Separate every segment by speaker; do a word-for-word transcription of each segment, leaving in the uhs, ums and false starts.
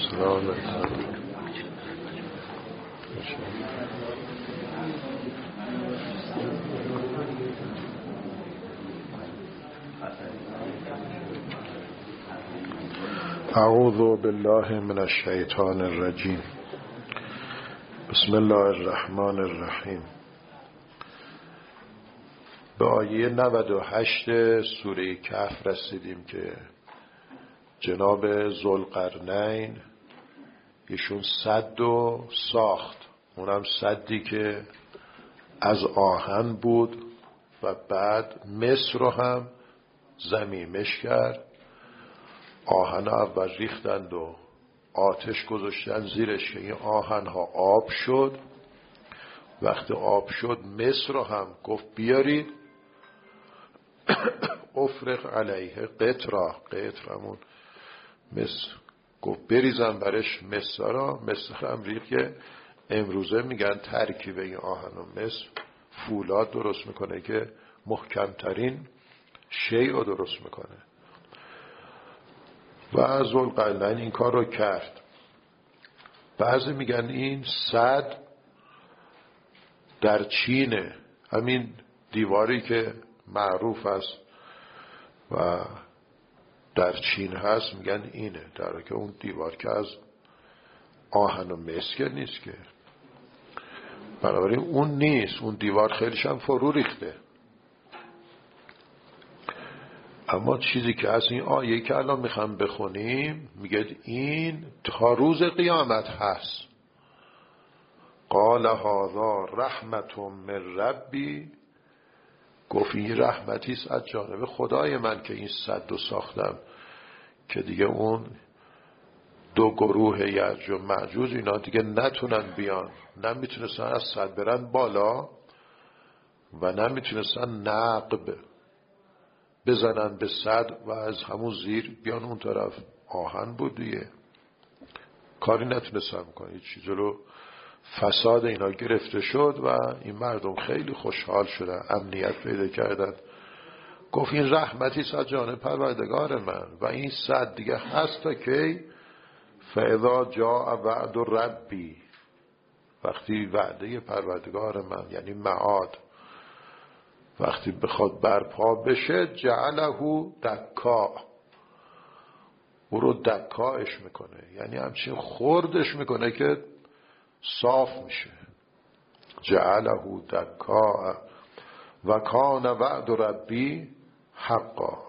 Speaker 1: سلام علیکم. اعوذ بالله من الشیطان الرجیم. بسم الله الرحمن الرحیم. به آیه نود و هشت سوره کهف رسیدیم که جناب ذوالقرنین ایشون سد و ساخت، اونم سدی که از آهن بود و بعد مصر رو هم ضمیمش کرد. آهن اول ریختند و آتش گذاشتن زیرش که این آهن ها آب شد. وقتی آب شد مصر رو هم گفت بیارید افرغ علیه قطرا، قطر همون مصر، گفت بریزم برش مصر را. مصر هم ریخت که امروزه میگن ترکیب این آهن و مصر فولاد درست میکنه که محکمترین شیء رو درست میکنه. و ذوالقرنین این کار رو کرد. بعضی میگن این سد در چینه، همین دیواری که معروف است و در چین هست میگن اینه، در حالی که اون دیوار که از آهن و مسک نیست که، بنابراین اون نیست. اون دیوار خیلیش هم فرو ریخته. اما چیزی که از این آیه که الان میخوام بخونیم میگه این تا روز قیامت هست. قال هذا رحمت من ربی، گفت این رحمتی است از جانب خدای من که این سد رو ساختم که دیگه اون دو گروه یأجوج و مأجوج اینا دیگه نتونن بیان، نمیتونستن از سد برن بالا و نمیتونستن نقب بزنن به سد و از همون زیر بیان اون طرف. آهن بود دیگه، کاری نتونستن کنن. هیچ چیز رو فساد اینا گرفته شد و این مردم خیلی خوشحال شدن، امنیت پیدا کردن. گفت این رحمتی است از جانب پروردگار من و این سد دیگه هست تا که فاذا جاء وعد ربی، وقتی وعده پروردگار من یعنی معاد وقتی بخواد برپا بشه، جعله دکا، او رو دکاش میکنه، یعنی همچین خوردش میکنه که صاف میشه. جعله دکا و کان وعد ربی حقا،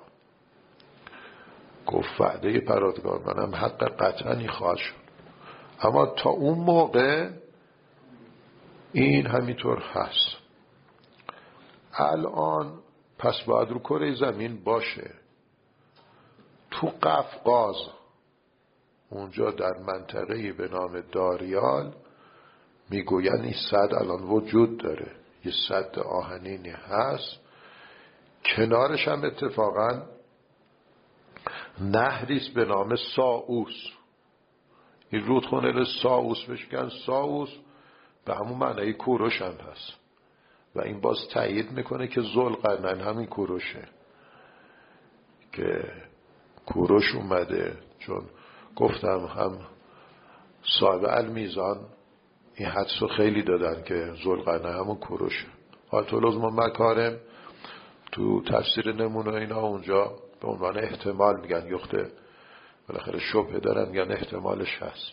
Speaker 1: گفت وعده پروردگار منم حق قطعی خواهد شد. اما تا اون موقع این همینطور هست. الان پس باید رو کره زمین باشه. تو قفقاز اونجا در منطقه‌ای به نام داریال میگوین این سد الان وجود داره، یه سد آهنینی هست. کنارش هم اتفاقا نهریست به نام ساوس. این رودخانه ساوس بشکن، ساوس به همون معنی کوروش هم هست و این باز تایید میکنه که ذوالقرنین همین کوروشه که کوروش اومده. چون گفتم هم صاحب المیزان این حدسو خیلی دادن که ذوالقرنین همون کوروشه. آیت العظمی مکارم تو تفسیر نمونه اینا اونجا به عنوان احتمال میگن، یخته بالاخره شبهه دارن میگن احتمالش هست.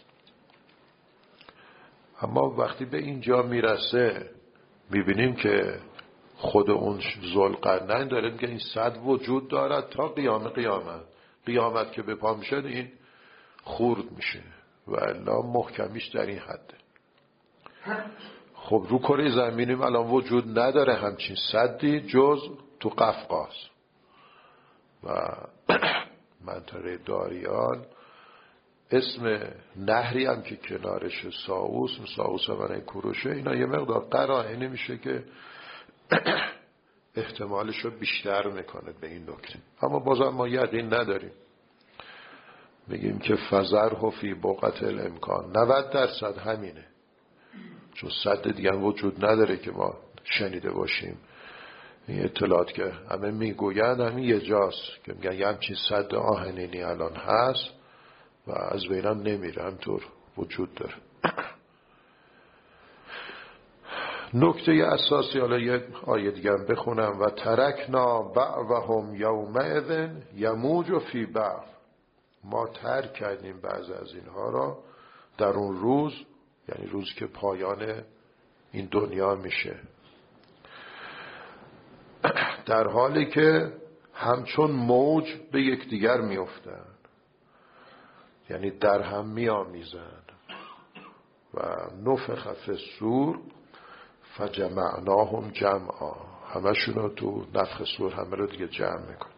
Speaker 1: اما وقتی به اینجا میرسه میبینیم که خود اون ذوالقرنین داره میگه این سد وجود دارد تا قیام قیامت. قیامت که به پا میشه این خورد میشه و الا محکمیش در این حده. خب رو کره زمینیم الان وجود نداره همچین سدی جز تو قفقاز و منطقه داریال. اسم نهری هم که کنارش ساوس، ساوس هم کوروشه، اینا یه مقدار قرائنی میشه که احتمالش رو بیشتر میکنه به این نکته. اما بازم ما یقین نداریم، میگیم که فذره فی بقعة الامکان. نود درصد همینه، چون صد دیگه هم وجود نداره که ما شنیده باشیم. این اطلاعات که همه میگویند همین یه جاست که میگن یه همچین صد آهنینی الان هست و از بینم نمیره، همطور وجود داره. نکته اساسی، حالا یه آیه دیگه هم بخونم: و ترکنا بعضهم یومئذ یموج فی بعض. ما ترک کردیم بعض از اینها را در اون روز، یعنی روزی که پایان این دنیا میشه، در حالی که همچون موج به یکدیگر میافتند، یعنی در هم میآمیزند. و نفخ فی الصور فجمعناهم جمعا، همشون رو تو نفخ صور همه رو دیگه جمع میکن.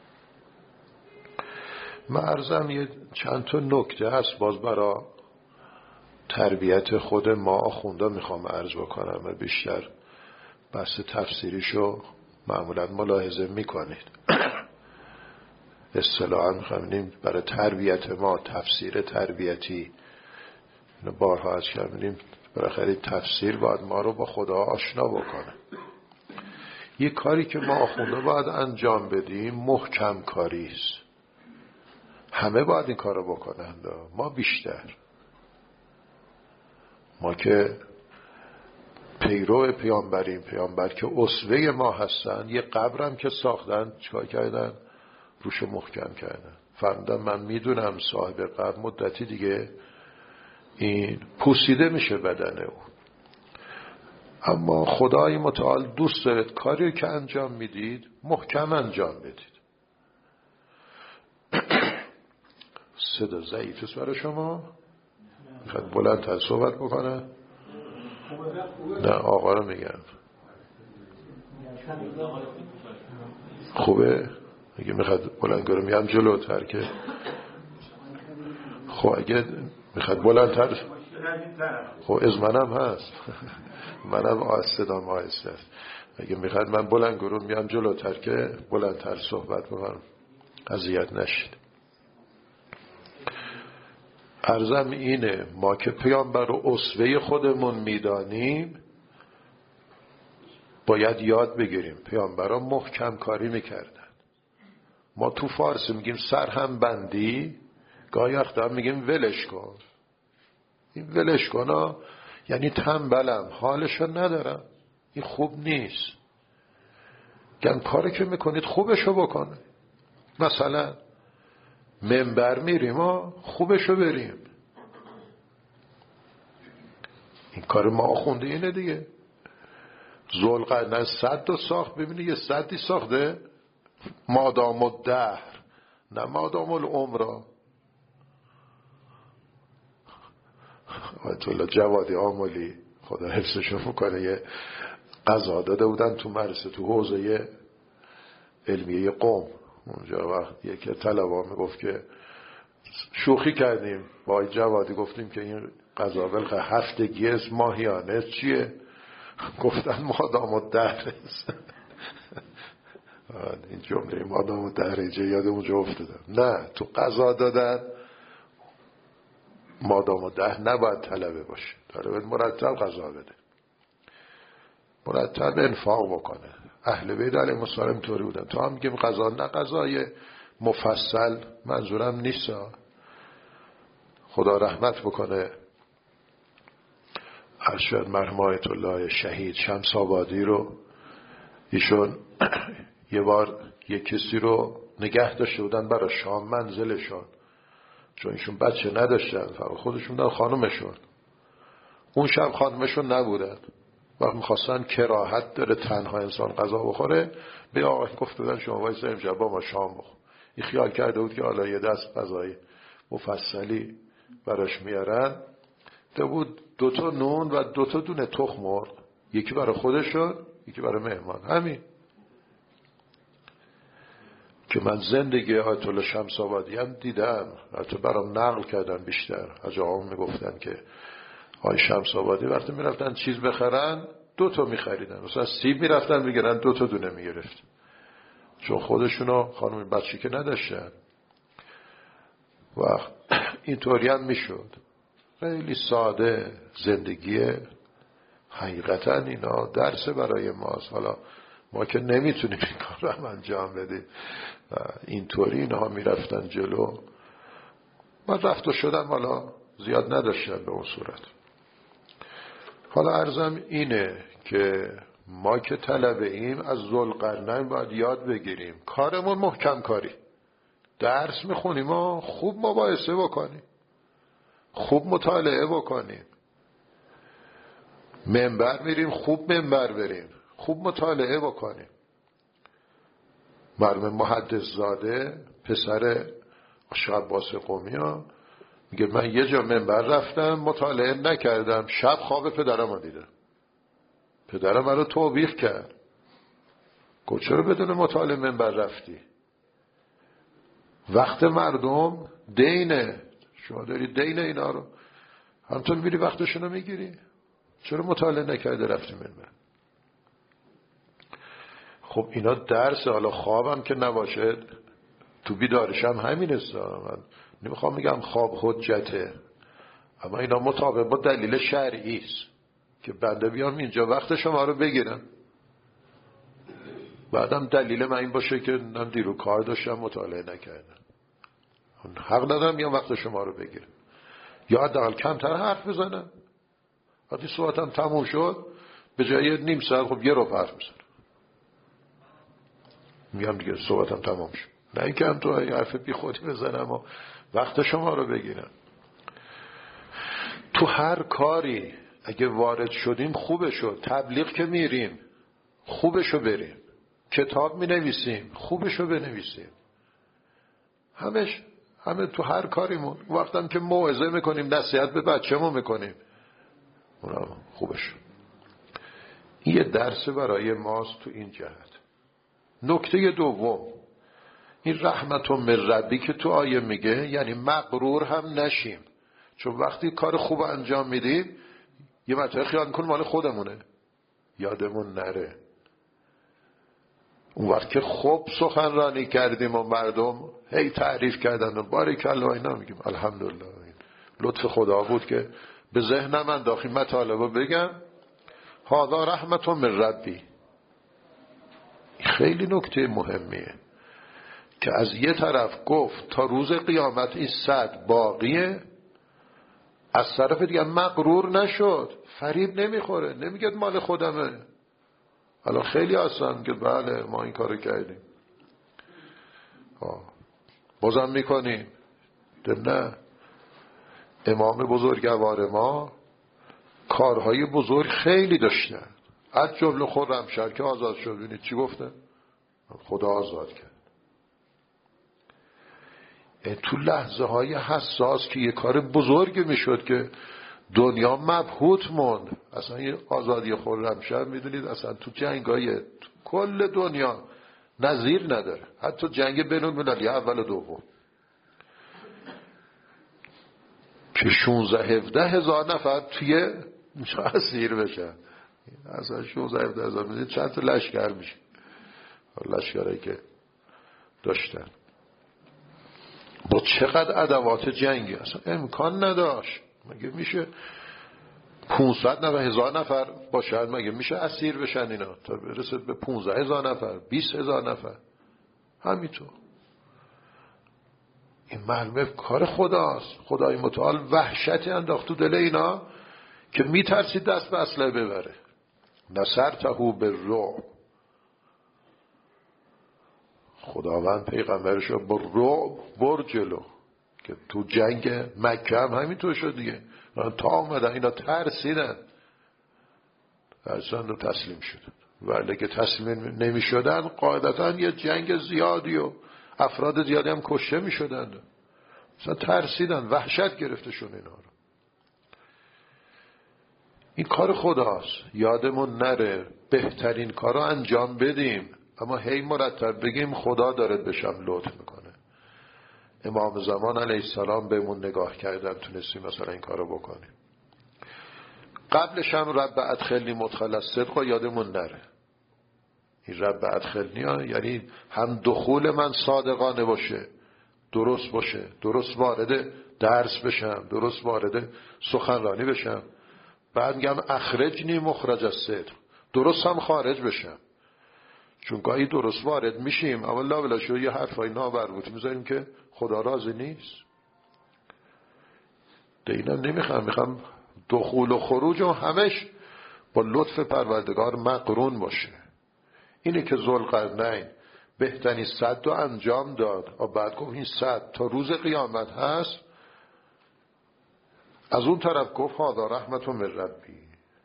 Speaker 1: من عرضم یه چند تا نکته هست باز برای تربیت خود ما آخوندا میخوام عرض بکنم و بیشتر بحث تفسیریشو معمولا ملاحظه میکنید. اصطلاحاً میخوام برای تربیت ما تفسیر تربیتی، بارها از کردیم بالاخره تفسیر باید ما رو با خدا آشنا بکنه. یه کاری که ما آخونده باید انجام بدیم محکم کاری است. همه باید این کارو بکنند، ما بیشتر. ما که پیرو پیامبریم، پیامبر که اسوه ما هستن، یه قبرم که ساختن چیکار کردن؟ روش محکم کردن. فرمودن من میدونم صاحب قبر مدتی دیگه این پوسیده میشه بدن او، اما خدای متعال دوست دارد کاری که انجام میدید محکم انجام بدید. صدا ضعیف است برای شما؟ میخواد بلندتر صحبت بکنه؟ نه آقا رو میگم خوبه؟ اگه میخواد بلند کنه میگم جلوتر که خب اگه میخواد بلندتر، خب از منم هست منم صدام آهسته است. اگه میخواد من بلند کنم میگم جلوتر که بلندتر صحبت بکنم، اذیت نشید. عرضم اینه ما که پیامبر رو اسوه خودمون میدانیم باید یاد بگیریم. پیامبران محکم کاری میکردن. ما تو فارسی میگیم سرهم بندی، گاهی وقتا میگیم ولش کن. این ولش کن ها یعنی تنبلم، حالشو ندارم، این خوب نیست. گن کاری که میکنید خوبشو بکنه. مثلا منبر میریم ها خوبشو بریم. این کار ما آخونده اینه دیگه. ذوالقرنین صد و ساخت، ببینی یه صدی ساخته مادام الدهر، نه مادام العمر. آیت الله جوادی آملی خدا حفظشون میکنه یه قضا داده بودن تو مدرسه تو حوزه علمیه قم. اونجا وقت یکی طلبا میگفت که شوخی کردیم با آیت جوادی، گفتیم که این قضا بلقه هفتگی است ماهیانه چیه؟ گفتن مادام الدهر است. این جمله مادام الدهر اینجا یاد اونجا افتادم. نه تو قضا دادن مادام الدهر نباید طلبه باشه، طلبه مرتب قضا بده، مرتب انفاق بکنه. اهل بیت علیهم السلام طوری بودن. تو هم میگیم قضا، نه قضای مفصل منظورم نیست. خدا رحمت بکنه ارشد مرحوم آیت الله شهید شمس آبادی رو. ایشون یه بار یه کسی رو نگه داشته بودن برای شام منزلشون، چون ایشون بچه نداشتن، فقط خودشون دارن خانومشون. اون شب خانومشون نبودن، وقت میخواستن کراهت داره تنها انسان غذا بخوره، به آقای گفت بودن شما وایسا امشب با ما شام بخور. این خیال کرده بود که حالا یه دست غذای مفصلی براش میارن. ده بود دوتا نون و دوتا دونه تخم مرغ، یکی برای خودشون یکی برای مهمان. همین که من زندگی آیت الله شمس آبادی هم دیدم، حتی برام نقل کردن بیشتر از آقام میگفتن که آقای شمس آبادی وقتی میرفتن چیز بخرن دو تا میخریدن، مثلا سیب میرفتن میگرن دو تا دونه میگرفت، چون خودشونو خانم بچه که نداشتن. و اینطوری هم میشد. خیلی ساده زندگی. حقیقتا اینا درس برای ماست. حالا ما که نمیتونیم این کار رو هم انجام بدیم و اینطوری اینها میرفتن جلو. من رفت و شدم حالا زیاد نداشتم به اون صورت. حالا عرضم اینه که ما که طلبه ایم از ذوالقرنین باید یاد بگیریم کارمون محکم کاری. درس میخونیم و خوب مباحثه بکنیم، خوب مطالعه بکنیم. منبر میریم خوب منبر بریم، خوب مطالعه بکنیم. مرحوم محدث زاده پسر شاه عباس قمی ها میگه من یه جا منبر رفتم مطالعه نکردم، شب خواب پدرم رو دیدم. پدرم منو توبیخ کرد، گفت چرا بدون مطالعه منبر رفتی؟ وقت مردم دینه، شما داری دین اینا رو، همطور میری وقتشون رو میگیری، چرا مطالعه نکرده رفتی منبر؟ خب اینا درس. حالا خوابم که نباشه تو بیدارشم همین است. من نمیخوام میگم خواب حجته، اما اینا مطابق با دلیل شرعی است که بنده بیام اینجا وقت شما رو بگیرم، بعدم دلیل من این باشه که من دیرو کار داشتم مطالعه نکردم. حق ندارم بیام وقت شما رو بگیرم، یا حداقل کمتر حرف بزنم. وقتی صحبتم تموم شد به جای نیم ساعت خب یه رو حرف بزنم، میگم دیگه صحبتم تمام شد، نه اینکه هم تو حرف بی خودی بزنم و وقت شما رو بگیرم. تو هر کاری اگه وارد شدیم خوبشو، تبلیغ که میریم خوبشو بریم، کتاب می نویسیم خوبشو بنویسیم، همش همه تو هر کاریمون. وقتم که موعظه میکنیم نصیحت به بچه‌مون میکنیم اونا خوبشو. این یه درس برای ماست تو این جهت. نکته دوم این رحمت من ربی که تو آیه میگه، یعنی مغرور هم نشیم، چون وقتی کار خوب انجام میدیم یه مطلب خیال میکنیم مال خودمونه، یادمون نره اون وقت که خوب سخنرانی کردیم و مردم هی تعریف کردن و باریکالله اینا، میگیم الحمدلله لطف خدا بود که به ذهنم انداخت مطالبو بگم. هذا رحمت من ربی. خیلی نکته مهمیه که از یه طرف گفت تا روز قیامت این صد باقیه، از طرف دیگه مغرور نشد، فریب نمیخوره، نمیگه مال خودمه. حالا خیلی آسان که بله ما این کارو کردیم بازم میکنیم. نه، امام بزرگوار ما کارهای بزرگ خیلی داشتن، از جمله خرمشهر که آزاد شد. ببینید چی گفته؟ خدا آزاد کرد. تو لحظه های حساس که یه کار بزرگی میشد که دنیا مبهوت موند. اصلا یه آزادی خرمشهر میدونید اصلا تو جنگای تو کل دنیا نظیر نداره، حتی جنگ بین المللی اول و دوم که شانزده هفده هزار نفر توی اسیر بشن. اصلا شانزده هفده هزار میدونید چند تا لشکر میشه، لشکرهایی که داشتن با چقدر ادوات جنگی، اصلا امکان نداشت. مگه میشه پونصد نفر هزار نفر باشن، مگه میشه اسیر بشن اینا تا برسه به پونزده هزار نفر بیست هزار نفر؟ همینطور. این معلومه کار خداست. خدای متعال وحشتی انداخت تو دل اینا که میترسید دست به اسلحه ببره. نصرته بالرعب. خداوند پیغمبرشو با رعب بر جلو، که تو جنگ مکه هم همینطور شد دیگه. تا آمدن اینا ترسیدن، ترسیدن و تسلیم شدن. ولی که تسلیم نمی شدن قاعدتا یه جنگ زیادی و افراد زیادی هم کشته می شدن. مثلا ترسیدن، وحشت گرفته شون اینا رو. این کار خداست، یادمون نره بهترین کار رو انجام بدیم، اما هی مرتب بگیم خدا داره بشم لطف میکنه. امام زمان علیه السلام بهمون نگاه کردن تونستیم مثلا این کار رو بکنیم. قبلش هم رب ادخلنی مدخل الصدق یادمون نره. این رب ادخلنی ها یعنی هم دخول من صادقانه باشه، درست باشه، درست وارد درس بشم، درست وارد سخنرانی بشم. بعد میگم اخرجنی مخرج الصدق، درست هم خارج بشم. چون گاهی درست وارد میشیم اما لا بلا شو یه حرفای نامربوط میذاریم که خدا راضی نیست. دینا نمیخوام، میخوام دخول و خروج و همش با لطف پروردگار مقرون باشه. اینه که ذوالقرنین بهترین صد رو انجام داد و بعد گفت این صد تا روز قیامت هست. از اون طرف گفت هذا رحمت من ربی.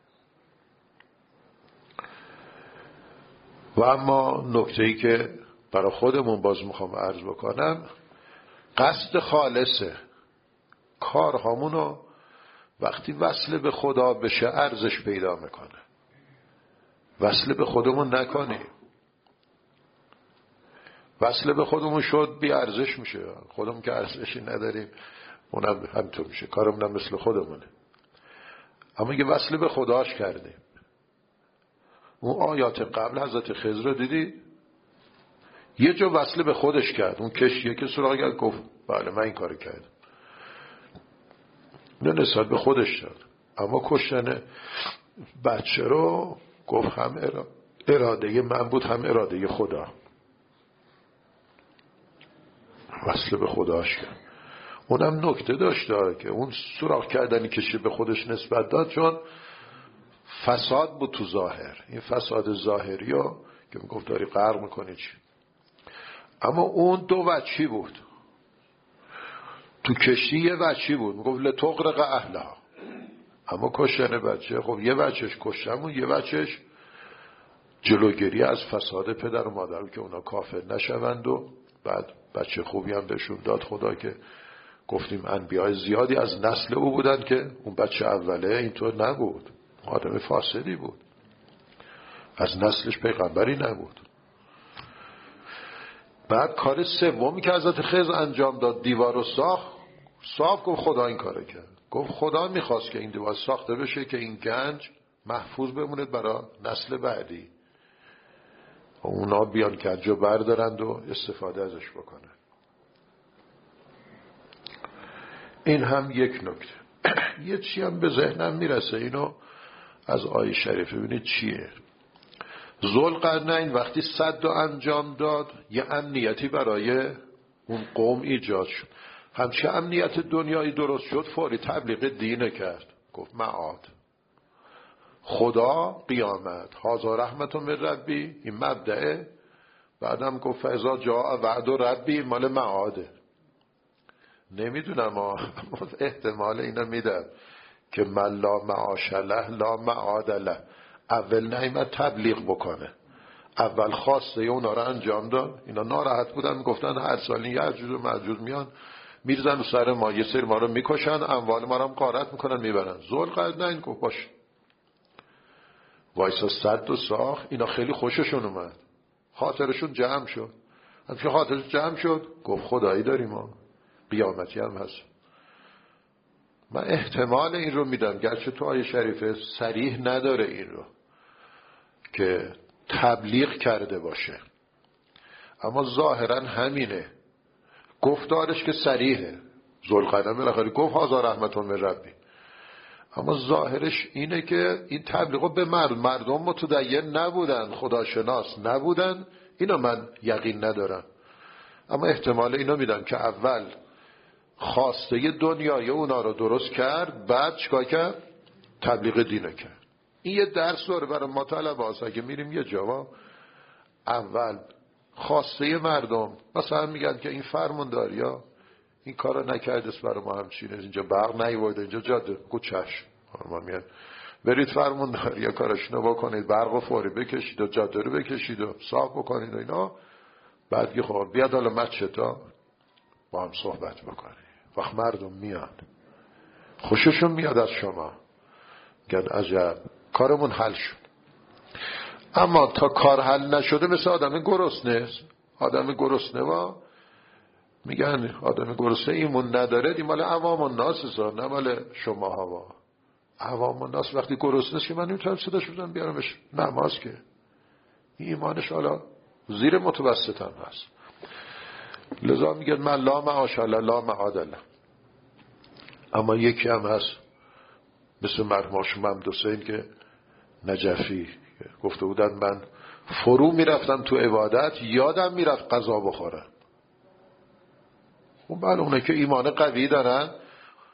Speaker 1: و اما نکته‌ای که برای خودمون باز میخوام عرض بکنم، قصد خالصه. کارهامونو وقتی وصل به خدا بشه ارزش پیدا میکنه. وصل به خودمون نکنیم. وصل به خودمون شد بی ارزش میشه. خودمون که ارزشی نداریم اونم همینطور میشه. کارمون هم مثل خودمونه. اما یه وصل به خداش کردیم. اون آیات قبل حضرت خضر رو دیدی؟ یه جا وصل به خودش کرد. اون کشیه که سراغ کرد گفت بله من این کار کردم. نه نسبت به خودش داد. اما کشتن بچه رو گفت هم اراده من بود هم اراده خدا. وصل به خداش کرد. اونم نکته داشت داره که اون سراغ کردنی کشی به خودش نسبت داد چون فساد بود تو ظاهر. این فساد ظاهری ها که میگفت داری غرق میکنی چی. اما اون دو وجهی بود. تو کشتی یه وجهی بود میگفت لتغرق اهلها. اما کشتن بچه خب یه وجهش کشتن و یه وجهش جلوگیری از فساد پدر و مادر که اونا کافر نشوند و بعد بچه خوبی هم بهشون داد خدا که گفتیم انبیاء زیادی از نسل او بودن که اون بچه اوله اینطور نبود. آدم فاسدی بود. از نسلش پیغمبری نبود. بعد کار سومی که حضرت خضر انجام داد دیوار رو ساخت. صاف گفت خدا این کاره کرد. گفت خدا میخواست که این دیوار ساخته بشه که این گنج محفوظ بمونه برای نسل بعدی. و اونا بیان گنج رو بردارند و استفاده ازش بکنن. این هم یک نکته. یه چی هم به ذهنم میرسه اینو از آیه شریف ببینید چیه. ذوالقرنین وقتی سد رو انجام داد یه امنیتی برای اون قوم ایجاد شد. همچه امنیت دنیایی درست شد فوری تبلیغ دینه کرد. گفت معاد خدا قیامت هازا رحمت من ربی این مبدعه. بعدم گفت فاذا جاء وعد ربی مال معاده. نمیدونم احتمال اینو میدم که من لا معاش له لا معاد له. اول نایمت تبلیغ بکنه. اول خواسته اونا رو انجام داد. اینا ناراحت بودن میگفتن هر سالی یعجوج و معجوج میان میرزن و سر ما یه سری ما رو میکشن اموال ما رو هم غارت میکنن میبرن. ذوالقرنین گفت باش وایسا صد و ساخت. اینا خیلی خوششون اومد. خاطرشون جمع شد. همچه خاطرش جمع شد گفت خدایی داریم ما قیامتی هم هست. من احتمال این رو میدم گرچه تو آیه شریفه صریح نداره این رو که تبلیغ کرده باشه اما ظاهرا همینه. گفتارش که صریحه. ذوالقرنین بالاخره گفت هازا رحمت من ربی. اما ظاهرش اینه که این تبلیغ به مردم مردم متدین نبودن خداشناس نبودن. اینو من یقین ندارم اما احتمال اینو میدم که اول خواسته دنیای اونا رو درست کرد بعد چیکار کرد؟ تبلیغ دینه کرد. این یه درس داره برای ما طلبه هست. اگه میریم یه جواب اول خواسته مردم مثلا میگن که این فرمانداری ها این کار رو نکردست برای ما همچینه اینجا برق نیورده اینجا جاده گوت چشم ما میگن برید فرمانداری ها کارشونو بکنید برق و فوری بکشید و جاده رو بکشید و صاف بکنید و اینا. بعد یه خب بیاد حالا مچتا با هم صحبت بکنید. وقت مردم میان خوششون میاد از شما گن عجب کارمون حل شد. اما تا کار حل نشده مثل آدم گرسنه است. آدم گرسنه و میگن آدم گرسنه ایمون نداره. این مال عوام الناس است نه مال شما ها. عوام الناس وقتی گرسنه است که من نمیتونم صداش بزنم بیارمش نماز که این ایمانش حالا زیر متوسط هم هست. لذا میگن من لا معاش له لا معاد له. اما یکی هم هست مثل مرحوم محمد حسین که نجفی گفته بودن من فرو میرفتم تو عبادت یادم میرفت قضا بخورم. خب معلومه که ایمان قوی دارن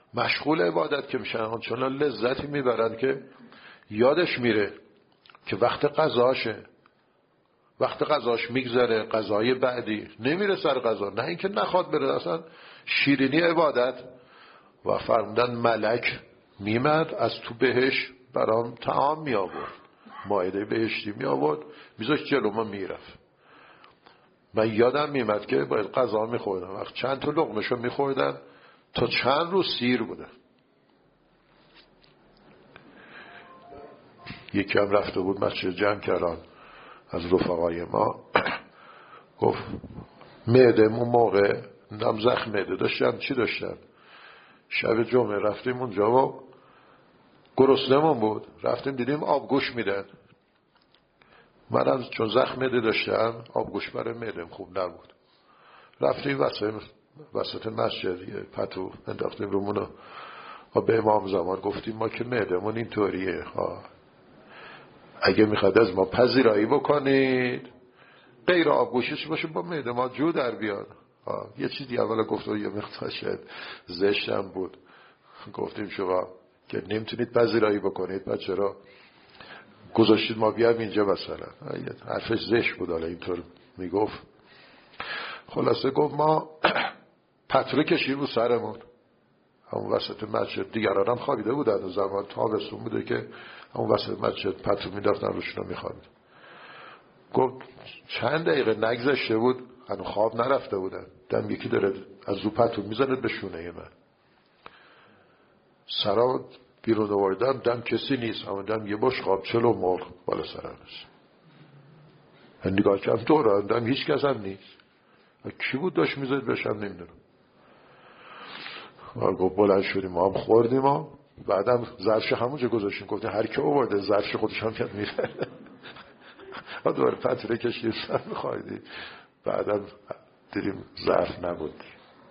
Speaker 1: مشغول عبادت که میشن، چون لذتی میبرن که یادش میره که وقت قضاشه، وقت قضاش میگذره، قضای بعدی نمیره سر قضا، نه اینکه نخواد بره، اصلا شیرینی عبادت. و فرمودن ملک میمد از تو بهش برام طعام می آورد، مائده بهشتی می آورد میذاشت جلو ما میرفت. من یادم میمد که باید غذا میخوردم، وقت چند تا لقمه‌شو میخوردم تا چند روز سیر بودم. یکی هم رفته بود مسجد جمع کردن از رفقای ما، گفت معده اون موقع نم زخم معده داشتم، چی داشتم، شب جمعه رفتیم اونجا و گرسنمون بود، رفتیم دیدیم آبگوش میدن. منم چون زخم معده داشتم آبگوش برای معدم خوب نبود، رفتیم وسط وسط مسجد یه پتو انداختیم رومونو و به امام زمان گفتیم ما که معدمون اینطوریه ها، اگه میخواد از ما پذیرایی بکنید غیر آبگوشش باشه با معده ما جو در بیاد. یه چیزی اولا گفت و یه مقدار شاید زشتم بود، گفتیم شما که نمیتونید پذیرایی بکنید بعد چرا گذاشتید ما بیام اینجا مثلا، حرفش زشت بود. حالا اینطور میگفت. خلاصه گفت ما پترو کشید رو سرمون همون وسط مسجد، دیگران هم خوابیده بودن، زمان تابستون بوده که همون وسط مسجد پترو میداختن روشون رو میخوابید. گفت چند دقیقه نگذشته بود هنو خواب نرفته بودن، دم یکی داره از رو پتو میزنه به شونه من، سرا بیرون آوردم دم کسی نیست، اما دم یه بشقاب چلو مرغ بالا سرم است. نگاه کردم دوران دم هیچ کس هم نیست، کی بود داشت میزد بشم نمیدونم. گفت بلند شدیم ما هم خوردیم ها، بعدم ظرفش همونجا گذاشتیم، گفتیم هر کی آورده ظرفش خودش هم میاد میره. ها دوباره پتره کشید سر میخوایدیم، بعدم دیدیم ظرف نبود.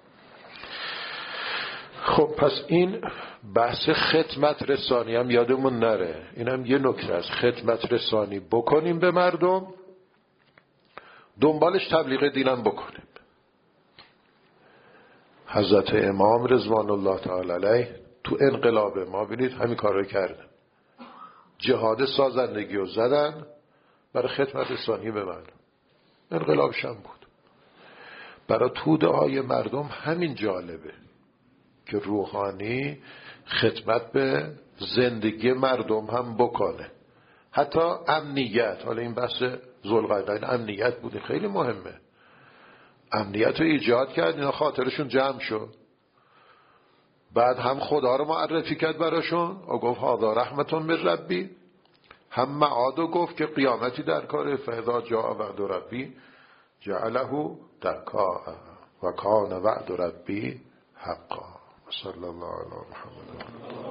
Speaker 1: خب پس این بحث خدمت رسانی هم یادمون نره، این هم یه نکته است، خدمت رسانی بکنیم به مردم، دنبالش تبلیغ دینم بکنیم. حضرت امام رضوان الله تعالی علیه تو انقلاب ما بینید همین کار رو کردن، جهاد سازندگی رو زدن برای خدمت رسانی به مردم، انقلابش هم بود. برای توده های مردم همین جالبه که روحانی خدمت به زندگی مردم هم بکنه، حتی امنیت. حالا این بحث ذوالقرنین امنیت بوده، خیلی مهمه، امنیت رو ایجاد کرد، اینا خاطرشون جمع شد، بعد هم خدا رو معرفی کرد براشون و گفت هذا رحمتون من ربی، هم معاد و گفت که قیامتی در کاره، فاذا جاء وعد ربی جعله دکا و کان وعد ربی حقا. صلی الله علی محمد.